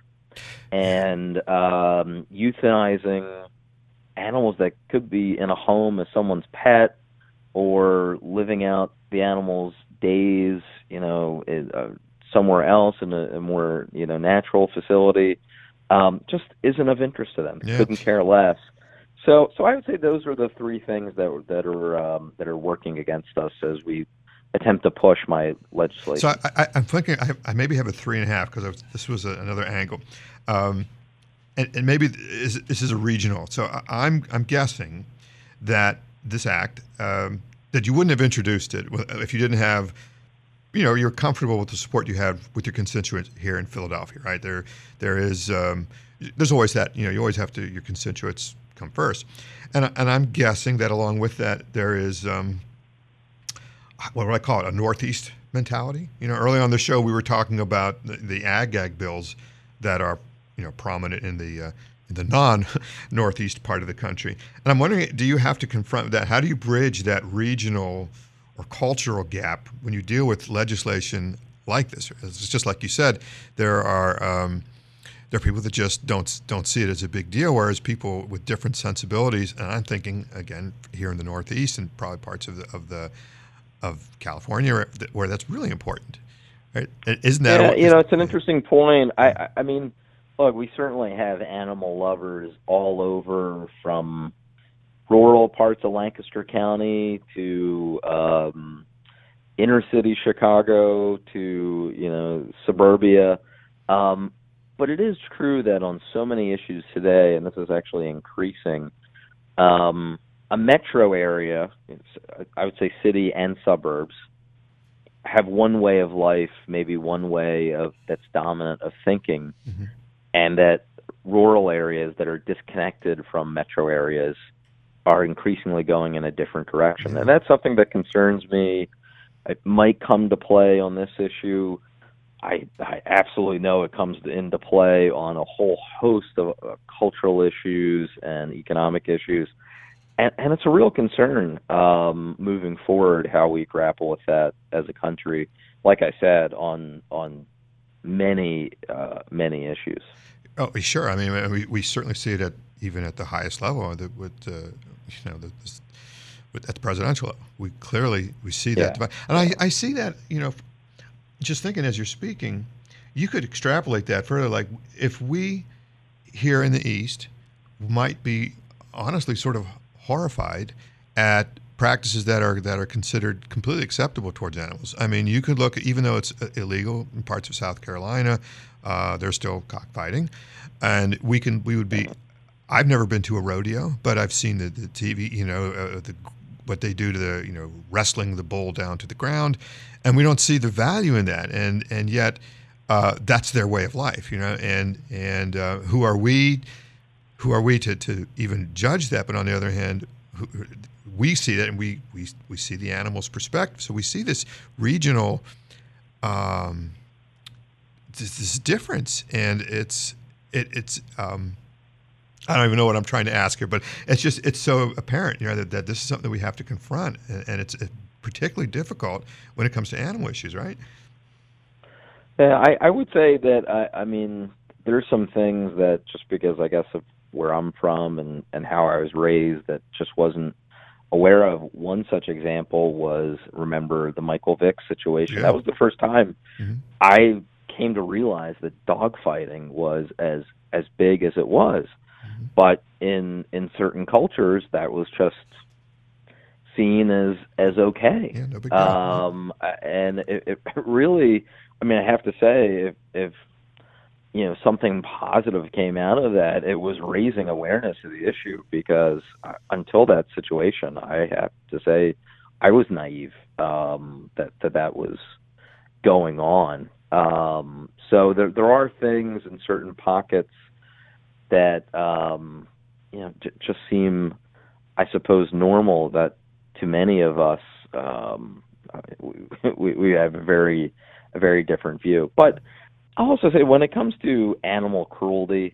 And um, euthanizing animals that could be in a home as someone's pet, or living out the animal's days, you know, in, uh, somewhere else in a, a more, you know, natural facility, um, just isn't of interest to them. Yeah. Couldn't care less. So, so I would say those are the three things that that are um, that are working against us as we attempt to push my legislation. So I, I, I'm thinking I, I maybe have a three and a half, because this was a, another angle, um, and, and maybe this, this is a regional. So I, I'm I'm guessing that this act um, that you wouldn't have introduced it if you didn't have, you know, you're comfortable with the support you have with your constituents here in Philadelphia, right? There there is um, there's always that, you know, you always have to, your constituents come first, and and I'm guessing that along with that there is. Um, what do I call it, a Northeast mentality? You know, early on the show we were talking about the, the ag-gag bills that are, you know, prominent in the uh, in the non-Northeast part of the country. And I'm wondering, do you have to confront that? How do you bridge that regional or cultural gap when you deal with legislation like this? It's just like you said, there are um, there are people that just don't don't see it as a big deal, whereas people with different sensibilities, and I'm thinking again here in the Northeast and probably parts of the of the of California where that's really important. Right? Isn't that? Yeah, a, you know, it's an interesting point. I, I mean, look, we certainly have animal lovers all over, from rural parts of Lancaster County to um, inner city Chicago to, you know, suburbia. Um, but it is true that on so many issues today, and this is actually increasing, um, a metro area, I would say city and suburbs, have one way of life, maybe one way of that's dominant of thinking, mm-hmm. and that rural areas that are disconnected from metro areas are increasingly going in a different direction. Mm-hmm. And that's something that concerns me. It might come to play on this issue. I, I absolutely know it comes into play on a whole host of uh, cultural issues and economic issues. And, and it's a real concern um, moving forward how we grapple with that as a country. Like I said, on on many uh, many issues. Oh, sure. I mean, we, we certainly see it at even at the highest level with, with uh, you know the, with, at the presidential level. We clearly we see that, yeah. and I, I see that. You know, just thinking as you're speaking, you could extrapolate that further. Like if we here in the East might be honestly sort of horrified at practices that are that are considered completely acceptable towards animals. I mean, you could look, even though it's illegal in parts of South Carolina, uh, there's still cockfighting, and we can we would be. I've never been to a rodeo, but I've seen the, the T V. You know, uh, the, what they do to the you know wrestling the bull down to the ground, and we don't see the value in that, and and yet uh, that's their way of life. You know, and and uh, who are we? Who are we to, to even judge that? But on the other hand, who, we see that, and we, we we see the animal's perspective. So we see this regional, um, this, this difference, and it's it, it's um, I don't even know what I'm trying to ask here, but it's just it's so apparent, you know, that, that this is something that we have to confront, and, and it's particularly difficult when it comes to animal issues, right? Yeah, I, I would say that I, I mean there's some things that just because I guess of where I'm from and, and how I was raised that just wasn't aware of. One such example was, remember the Michael Vick situation. Yeah. That was the first time mm-hmm. I came to realize that dogfighting was as as big as it was. Mm-hmm. But in in certain cultures, that was just seen as as okay. Yeah, no big deal. Um, and it, it really, I mean, I have to say, if if you know, something positive came out of that, it was raising awareness of the issue, because uh, until that situation, I have to say I was naive um, that, that that was going on. Um, so there there are things in certain pockets that, um, you know, j- just seem, I suppose, normal that to many of us, um, we, we have a very, a very different view. But I'll also say, when it comes to animal cruelty,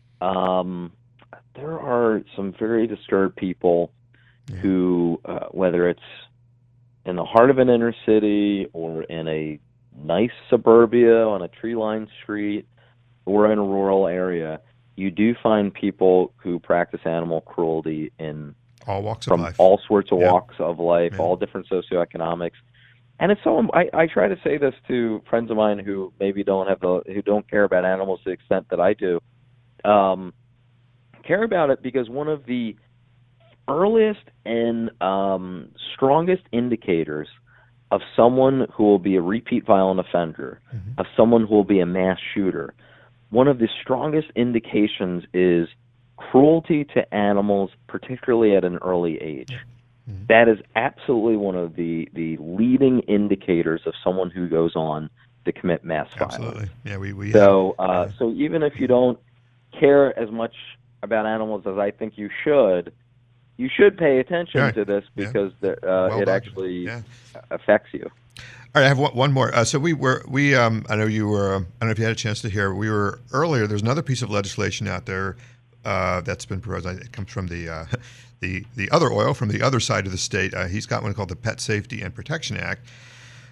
um, there are some very disturbed people yeah. who, uh, whether it's in the heart of an inner city or in a nice suburbia on a tree-lined street or in a rural area, you do find people who practice animal cruelty in all walks from of life. all sorts of yeah. walks of life, yeah. all different socioeconomics. And it's so I, I try to say this to friends of mine who maybe don't have the who don't care about animals to the extent that I do. Um, care about it because one of the earliest and um, strongest indicators of someone who will be a repeat violent offender, mm-hmm. of someone who will be a mass shooter, one of the strongest indications is cruelty to animals, particularly at an early age. Yeah. Mm-hmm. That is absolutely one of the, the leading indicators of someone who goes on to commit mass absolutely. violence. Yeah, we, we so, have, uh, yeah. so even if you don't care as much about animals as I think you should, you should pay attention yeah. to this because yeah. the, uh, well it actually yeah. affects you. All right, I have one, one more. Uh, so we were, we, um, I know you were, um, I don't know if you had a chance to hear, we were earlier, there's another piece of legislation out there uh, that's been proposed. It comes from the, uh, the, the other oil, from the other side of the state. Uh, he's got one called the Pet Safety and Protection Act.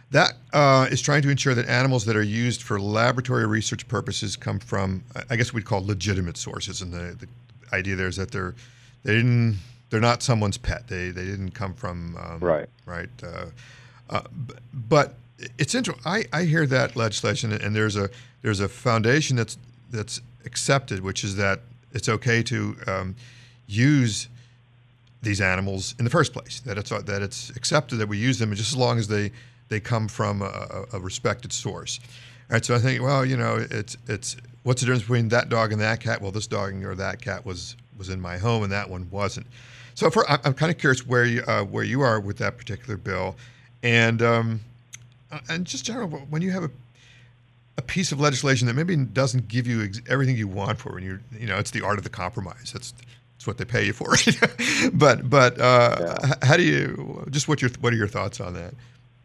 that uh, is trying to ensure that animals that are used for laboratory research purposes come from, I guess we'd call legitimate sources. And the, the idea there is that they're they didn't they're not someone's pet. They they didn't come from um, right right. Uh, uh, but it's interesting. I, I hear that legislation, and there's a there's a foundation that's that's accepted, which is that it's okay to um, use these animals in the first place. That it's that it's accepted that we use them just as long as they they come from a, a respected source. All right. So I think, well, you know, it's it's what's the difference between that dog and that cat? Well, this dog or that cat was was in my home, and that one wasn't. So for, I'm kind of curious where you uh, where you are with that particular bill, and um, and just general when you have a a piece of legislation that maybe doesn't give you ex- everything you want for when you're, you know, it's the art of the compromise. That's that's what they pay you for. but but uh, yeah. how do you just what your what are your thoughts on that?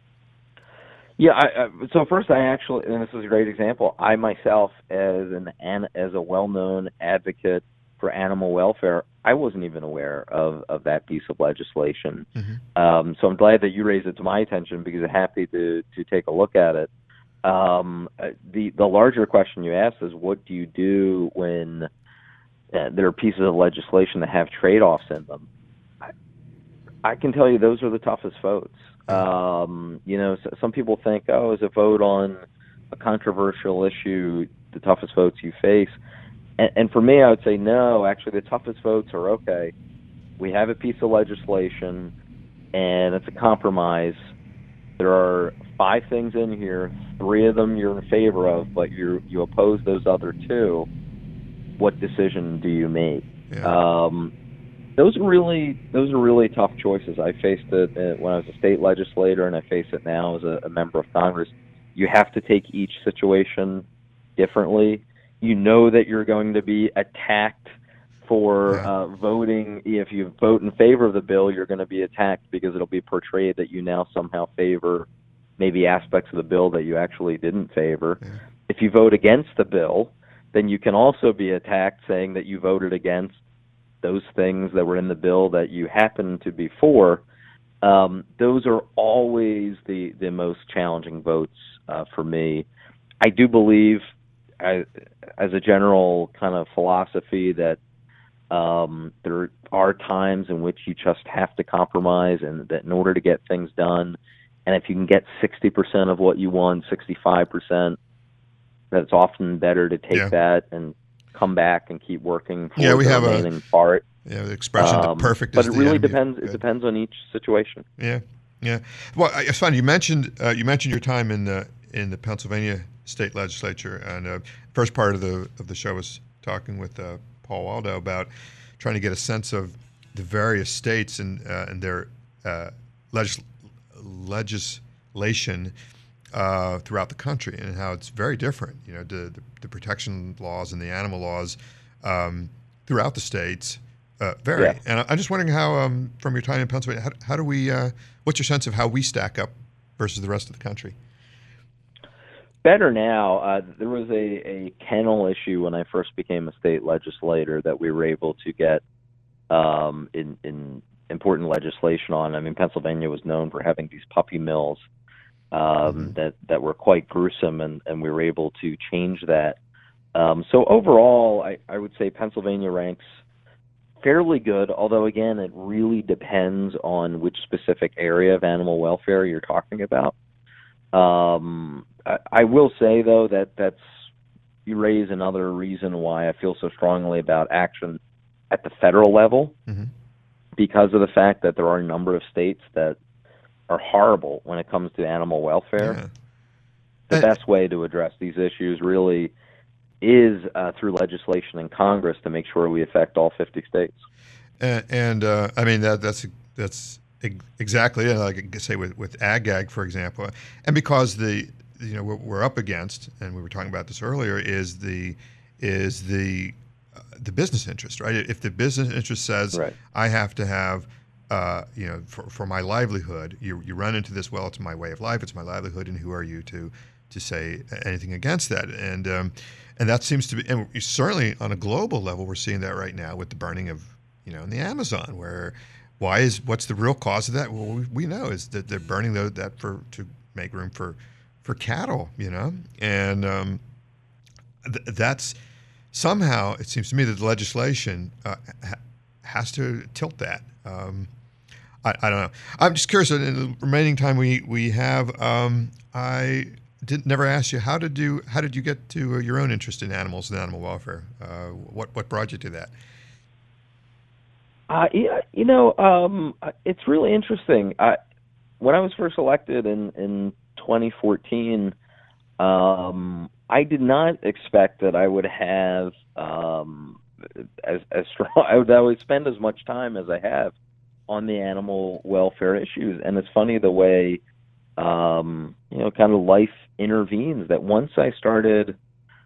Yeah, I, I, so first I actually, and this is a great example, I myself, as an, an as a well-known advocate for animal welfare, I wasn't even aware of, of that piece of legislation. Mm-hmm. Um, so I'm glad that you raised it to my attention because I'm happy to, to take a look at it. Um, the, the larger question you asked is, what do you do when uh, there are pieces of legislation that have trade-offs in them? I, I can tell you those are the toughest votes. Um, you know, some people think, oh, is a vote on a controversial issue the toughest votes you face? And, and for me, I would say no. Actually, the toughest votes are, okay, we have a piece of legislation, and it's a compromise. There are five things in here. Three of them you're in favor of, but you you oppose those other two. What decision do you make? Yeah. Um, Those are really those are really tough choices. I faced it when I was a state legislator, and I face it now as a, a member of Congress. You have to take each situation differently. You know that you're going to be attacked for yeah. uh, voting. If you vote in favor of the bill, you're going to be attacked because it'll be portrayed that you now somehow favor maybe aspects of the bill that you actually didn't favor. Yeah. If you vote against the bill, then you can also be attacked saying that you voted against those things that were in the bill that you happen to be for. Um, those are always the, the most challenging votes uh, for me. I do believe, I, as a general kind of philosophy, that um, there are times in which you just have to compromise, and that in order to get things done, and if you can get sixty percent of what you want, sixty-five percent, that it's often better to take yeah. that and come back and keep working for yeah, we the have remaining a, part. Yeah, the expression um, "the perfect." But is it the really enemy. depends. Good. It depends on each situation. Yeah, yeah. Well, it's funny you mentioned uh, you mentioned your time in the in the Pennsylvania state legislature, and uh, first part of the of the show was talking with uh, Paul Waldo about trying to get a sense of the various states and uh, and their uh, legis- legislation. Uh, throughout the country, and how it's very different. You know, the, the, the protection laws and the animal laws um, throughout the states uh, vary. Yeah. And I'm just wondering how, um, from your time in Pennsylvania, how, how do we? Uh, what's your sense of how we stack up versus the rest of the country? Better now. Uh, there was a, a kennel issue when I first became a state legislator that we were able to get um, in, in important legislation on. I mean, Pennsylvania was known for having these puppy mills. Um, mm-hmm. that, that were quite gruesome, and, and we were able to change that. Um, so overall, I, I would say Pennsylvania ranks fairly good, although, again, it really depends on which specific area of animal welfare you're talking about. Um, I, I will say, though, that that's you raise another reason why I feel so strongly about action at the federal level, mm-hmm. because of the fact that there are a number of states that are horrible when it comes to animal welfare. Yeah. The uh, best way to address these issues really is uh, through legislation in Congress to make sure we affect all fifty states. And, and uh, I mean that that's that's exactly it. Like I could say with with Ag-Gag, for example, and because the you know what we're up against, and we were talking about this earlier, is the is the uh, the business interest, right? If the business interest says right. I have to have Uh, you know, for, for my livelihood, you you run into this. Well, it's my way of life, it's my livelihood, and who are you to to say anything against that? And um, and that seems to be, and certainly on a global level, we're seeing that right now with the burning of, you know, in the Amazon. Where why is what's the real cause of that? Well, we, we know is that they're burning the, that for to make room for for cattle, you know, and um, th- that's somehow it seems to me that the legislation uh, ha- has to tilt that. Um, I, I don't know. I'm just curious. In the remaining time we we have, um, I did never ask you how did you how did you get to your own interest in animals and animal welfare? Uh, what what brought you to that? Uh, yeah, you know, um, it's really interesting. I, when I was first elected in, in twenty fourteen, um, I did not expect that I would have um, as as strong. I would, I would spend as much time as I have on the animal welfare issues. And it's funny the way um, you know, kind of life intervenes. That once I started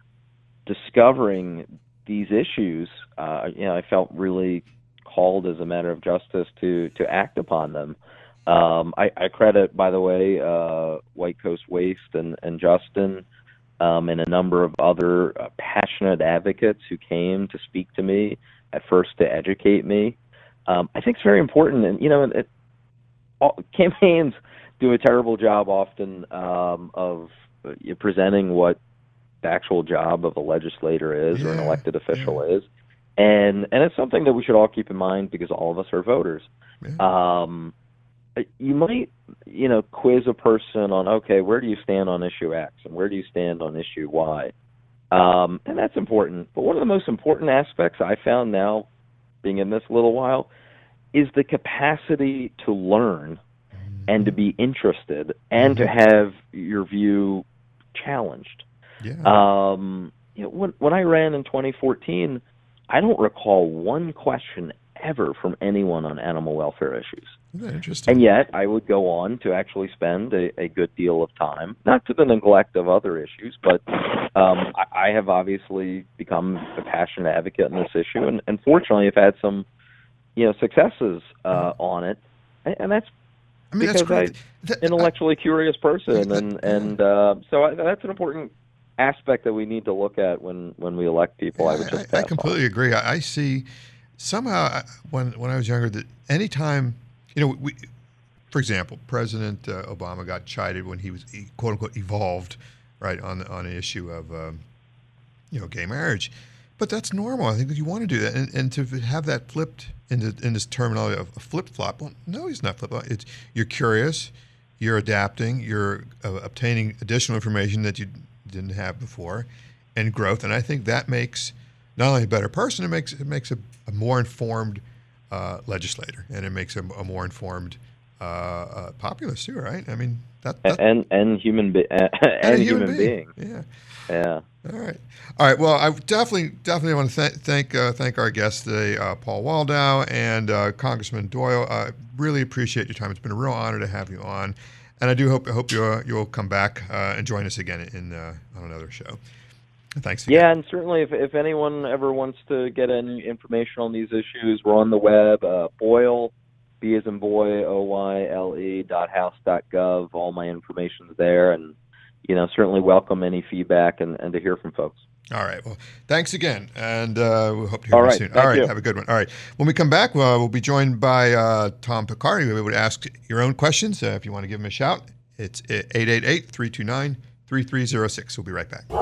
discovering these issues, uh, you know, I felt really called as a matter of justice to to act upon them. Um, I, I credit, by the way, uh, White Coast Waste and, and Justin um, and a number of other uh, passionate advocates who came to speak to me, at first to educate me. Um, I think it's very important. And, you know, it, all, campaigns do a terrible job often um, of uh, presenting what the actual job of a legislator is, yeah, or an elected official yeah. is. And and it's something that we should all keep in mind because all of us are voters. Yeah. Um, you might, you know, quiz a person on, okay, where do you stand on issue X and where do you stand on issue Y? Um, and that's important. But one of the most important aspects I found now, being in this a little while, is the capacity to learn mm-hmm. and to be interested and mm-hmm. to have your view challenged. Yeah. Um, you know, when when I ran in twenty fourteen, I don't recall one question ever from anyone on animal welfare issues. Isn't that interesting? And yet I would go on to actually spend a, a good deal of time, not to the neglect of other issues, but um, I, I have obviously become a passionate advocate in this issue, and, and fortunately have had some, you know, successes uh, on it, and, and that's I mean, because I'm an intellectually I, curious person, and and uh, so I, that's an important aspect that we need to look at when, when we elect people. Yeah, I would just I, I completely on. agree. I, I see somehow when when I was younger that anytime, you know, we, for example, President uh, Obama got chided when he was quote unquote evolved, right, on the, on an issue of um, you know, gay marriage, but that's normal. I think that you want to do that, and, and to have that flipped into in this terminology of a flip flop. Well, no, he's not flip flop. It's you're curious, you're adapting, you're uh, obtaining additional information that you didn't have before, and growth. And I think that makes not only a better person, it makes it makes a, a more informed uh, legislator, and it makes a, a more informed uh, uh, populace too, right? I mean, that, and and human be- and, and human, human being. being. Yeah. Yeah. All right. All right. Well, I definitely definitely want to th- thank uh, thank our guests today, uh, Paul Waldau and uh, Congressman Doyle. I uh, really appreciate your time. It's been a real honor to have you on. And I do hope hope you uh, you'll come back uh, and join us again in uh, on another show. Thanks again. Yeah, and certainly if if anyone ever wants to get any information on these issues, we're on the web. Uh, Boyle, B as in boy, O Y L E dot house dot gov. All my information's there, and you know certainly welcome any feedback and, and to hear from folks. All right. Well, thanks again, and uh, we hope to hear All you right, soon. All right. You. Have a good one. All right. When we come back, uh, we'll be joined by uh, Tom Picardi. We'll be able to ask your own questions uh, if you want to give him a shout. It's eight eight eight, three two nine, three three zero six. We'll be right back.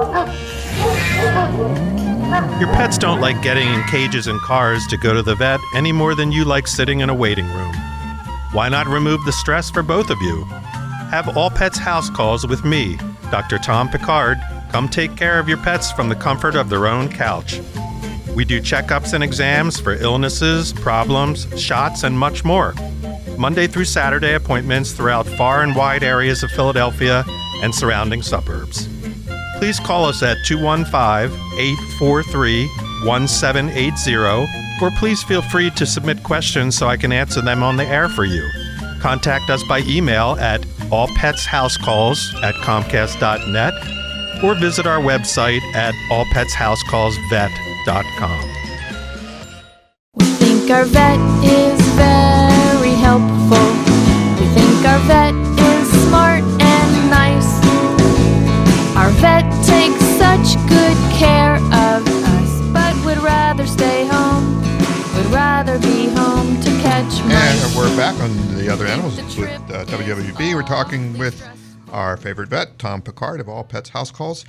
Your pets don't like getting in cages and cars to go to the vet any more than you like sitting in a waiting room. Why not remove the stress for both of you? Have All Pets house calls with me, Doctor Tom Picard. Come take care of your pets from the comfort of their own couch. We do checkups and exams for illnesses, problems, shots, and much more. Monday through Saturday appointments throughout far and wide areas of Philadelphia and surrounding suburbs. Please call us at two one five, eight four three, one seven eight zero, or please feel free to submit questions so I can answer them on the air for you. Contact us by email at allpetshousecalls at comcast dot net or visit our website at all pets house calls vet dot com. We think our vet is very helpful. We think our vet is smart and nice. Our vet takes such good care of us, but would rather stay home, would rather be home to catch mice. And we're back on The Other Animals with uh, W W B. We're talking with our favorite vet, Tom Picard of All Pets House Calls.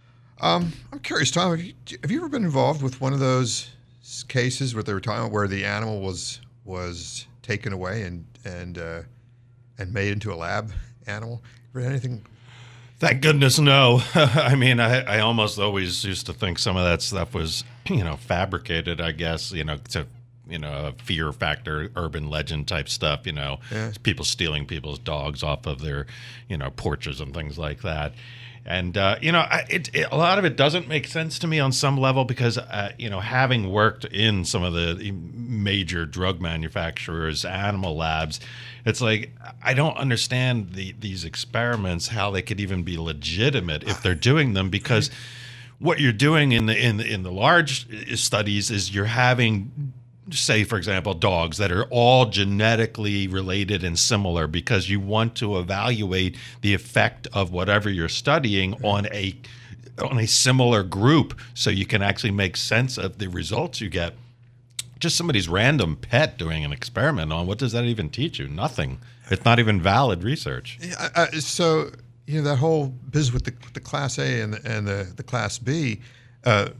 Um, I'm curious, Tom, have you, have you ever been involved with one of those cases where they were talking where the animal was was taken away and and uh, and made into a lab animal? Ever had anything? Thank goodness, no. I mean, I, I almost always used to think some of that stuff was, you know, fabricated, I guess, you know, to, you know, a fear factor, urban legend type stuff, you know, yeah. people stealing people's dogs off of their, you know, porches and things like that. And, uh, you know, I, it, it, a lot of it doesn't make sense to me on some level because, uh, you know, having worked in some of the major drug manufacturers' animal labs, it's like I don't understand the, these experiments, how they could even be legitimate if they're doing them, because what you're doing in the in the, in the large studies is you're having, say, for example, dogs that are all genetically related and similar because you want to evaluate the effect of whatever you're studying on a on a similar group so you can actually make sense of the results you get. Just somebody's random pet doing an experiment on, what does that even teach you? Nothing. It's not even valid research. Yeah, uh, so, you know, that whole business with the, with the Class A and the, and the, the Class B, uh,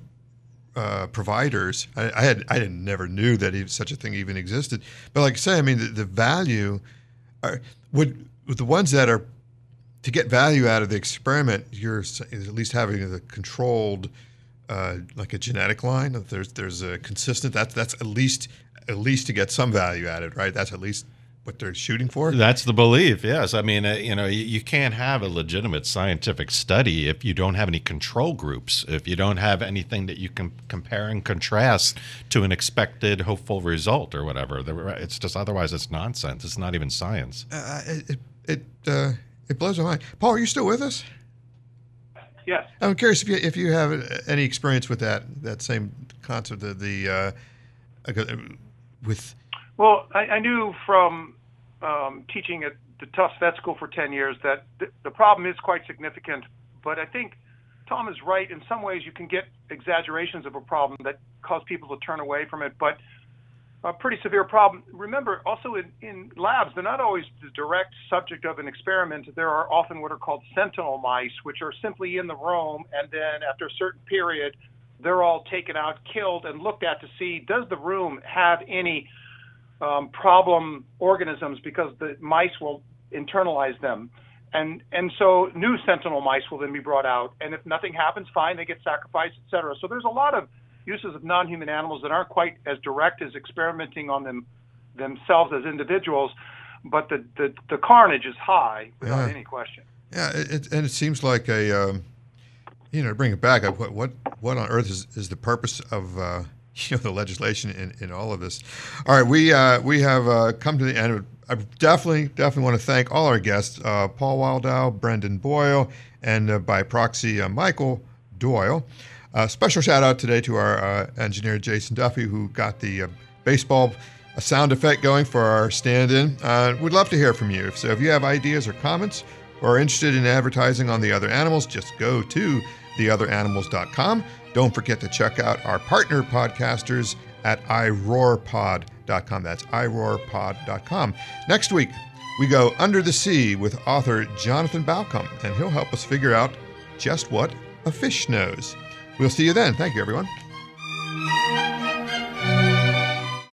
Uh, providers. I, I had I didn't never knew that even, such a thing even existed. But like I say, I mean, the, the value are, would with the ones that are to get value out of the experiment, you're at least having the controlled, uh, like a genetic line. If there's there's a consistent. That's that's at least at least to get some value added, right? That's at least what they're shooting for. That's the belief, yes. I mean, uh, you know, you, you can't have a legitimate scientific study if you don't have any control groups, if you don't have anything that you can compare and contrast to an expected hopeful result or whatever. It's just otherwise it's nonsense. It's not even science. Uh, it it uh, it blows my mind. Paul, are you still with us? Yes. I'm curious if you if you have any experience with that that same concept of the uh, with. Well, I, I knew from um, teaching at the Tufts Vet School for ten years that th- the problem is quite significant. But I think Tom is right. In some ways, you can get exaggerations of a problem that cause people to turn away from it. But a pretty severe problem. Remember, also in, in labs, they're not always the direct subject of an experiment. There are often what are called sentinel mice, which are simply in the room, and then after a certain period, they're all taken out, killed, and looked at to see, does the room have any Um, problem organisms, because the mice will internalize them. And and so new sentinel mice will then be brought out. And if nothing happens, fine, they get sacrificed, et cetera. So there's a lot of uses of non-human animals that aren't quite as direct as experimenting on them themselves as individuals, but the, the, the carnage is high without yeah. any question. Yeah, it, and it seems like a, um, you know, to bring it back, what what, what on earth is, is the purpose of uh, you know, the legislation in, in all of this. All right, we uh, we have uh, come to the end. I definitely, definitely want to thank all our guests, uh, Paul Wildow, Brendan Boyle, and uh, by proxy, uh, Michael Doyle. Uh, special shout out today to our uh, engineer, Jason Duffy, who got the uh, baseball uh, sound effect going for our stand-in. Uh, we'd love to hear from you. So if you have ideas or comments or are interested in advertising on The Other Animals, just go to the other animals dot com. Don't forget to check out our partner podcasters at i roar pod dot com. That's i roar pod dot com. Next week, we go under the sea with author Jonathan Balcom, and he'll help us figure out just what a fish knows. We'll see you then. Thank you, everyone.